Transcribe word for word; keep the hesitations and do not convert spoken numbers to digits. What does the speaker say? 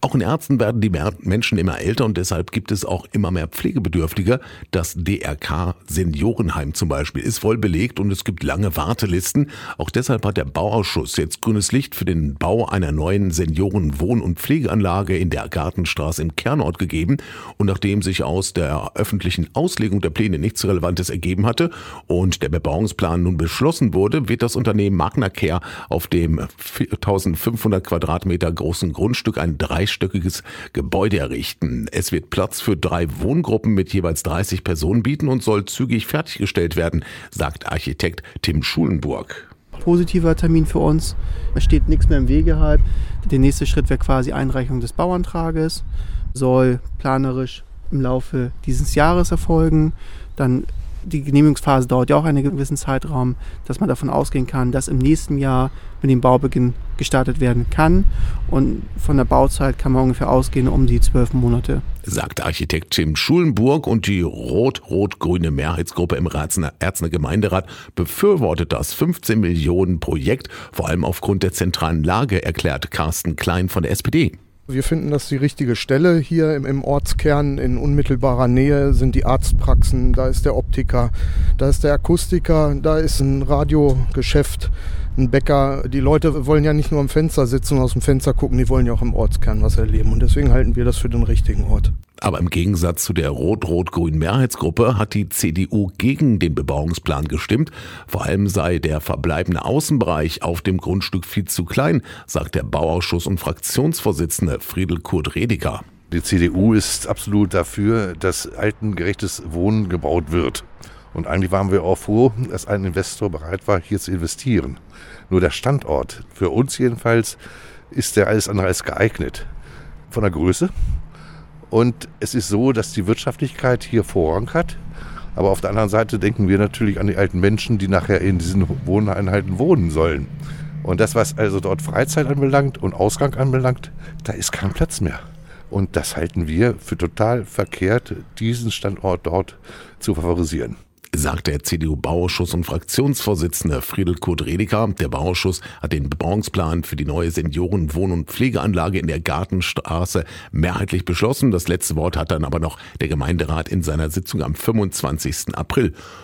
Auch in Ärzten werden die Menschen immer älter und deshalb gibt es auch immer mehr Pflegebedürftige. Das D R K Seniorenheim zum Beispiel ist voll belegt und es gibt lange Wartelisten. Auch deshalb hat der Bauausschuss jetzt grünes Licht für den Bau einer neuen Seniorenwohn- und Pflegeanlage in der Gartenstraße im Kernort gegeben. Und nachdem sich aus der öffentlichen Auslegung der Pläne nichts Relevantes ergeben hatte und der Bebauungsplan nun beschlossen wurde, wird das Unternehmen Magna Care auf dem viertausendfünfhundert Quadratmeter großen Grundstück ein dreistöckiges Gebäude errichten. Es wird Platz für drei Wohngruppen mit jeweils dreißig Personen bieten und soll zügig fertiggestellt werden, sagt Architekt Tim Schulenburg. Positiver Termin für uns. Es steht nichts mehr im Wege halt. Der nächste Schritt wäre quasi Einreichung des Bauantrages. Soll planerisch im Laufe dieses Jahres erfolgen. Dann die Genehmigungsphase dauert ja auch einen gewissen Zeitraum, dass man davon ausgehen kann, dass im nächsten Jahr mit dem Baubeginn gestartet werden kann. Und von der Bauzeit kann man ungefähr ausgehen um die zwölf Monate. Sagt Architekt Tim Schulenburg, und die rot-rot-grüne Mehrheitsgruppe im Erzner Gemeinderat befürwortet das fünfzehn Millionen Projekt, vor allem aufgrund der zentralen Lage, erklärt Carsten Klein von der S P D. Wir finden das die richtige Stelle. Hier im, im Ortskern in unmittelbarer Nähe sind die Arztpraxen, da ist der Optiker, da ist der Akustiker, da ist ein Radiogeschäft, ein Bäcker. Die Leute wollen ja nicht nur am Fenster sitzen und aus dem Fenster gucken, die wollen ja auch im Ortskern was erleben. Und deswegen halten wir das für den richtigen Ort. Aber im Gegensatz zu der rot-rot-grünen Mehrheitsgruppe hat die C D U gegen den Bebauungsplan gestimmt. Vor allem sei der verbleibende Außenbereich auf dem Grundstück viel zu klein, sagt der Bauausschuss- und Fraktionsvorsitzende Friedel Kurt Rediker. Die C D U ist absolut dafür, dass altengerechtes Wohnen gebaut wird. Und eigentlich waren wir auch froh, dass ein Investor bereit war, hier zu investieren. Nur der Standort, für uns jedenfalls, ist der alles andere als geeignet. Von der Größe. Und es ist so, dass die Wirtschaftlichkeit hier Vorrang hat. Aber auf der anderen Seite denken wir natürlich an die alten Menschen, die nachher in diesen Wohneinheiten wohnen sollen. Und das, was also dort Freizeit anbelangt und Ausgang anbelangt, da ist kein Platz mehr. Und das halten wir für total verkehrt, diesen Standort dort zu favorisieren. Sagt der C D U-Bauausschuss- und Fraktionsvorsitzende Friedel Kurt Rediker. Der Bauausschuss hat den Bebauungsplan für die neue Senioren-Wohn- und Pflegeanlage in der Gartenstraße mehrheitlich beschlossen. Das letzte Wort hat dann aber noch der Gemeinderat in seiner Sitzung am fünfundzwanzigsten April.